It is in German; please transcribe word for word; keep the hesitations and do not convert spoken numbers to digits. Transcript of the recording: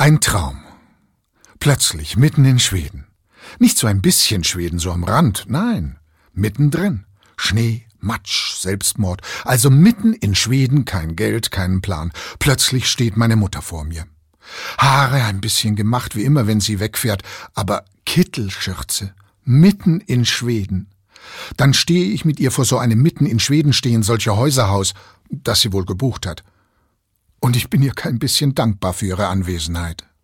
Ein Traum. Plötzlich mitten in Schweden. Nicht so ein bisschen Schweden, so am Rand, nein, mittendrin. Schnee, Matsch, Selbstmord. Also mitten in Schweden, kein Geld, keinen Plan. Plötzlich steht meine Mutter vor mir. Haare ein bisschen gemacht, wie immer, wenn sie wegfährt, aber Kittelschürze, mitten in Schweden. Dann stehe ich mit ihr vor so einem mitten in Schweden stehen solcher Häuserhaus, das sie wohl gebucht hat. Und ich bin ihr kein bisschen dankbar für ihre Anwesenheit.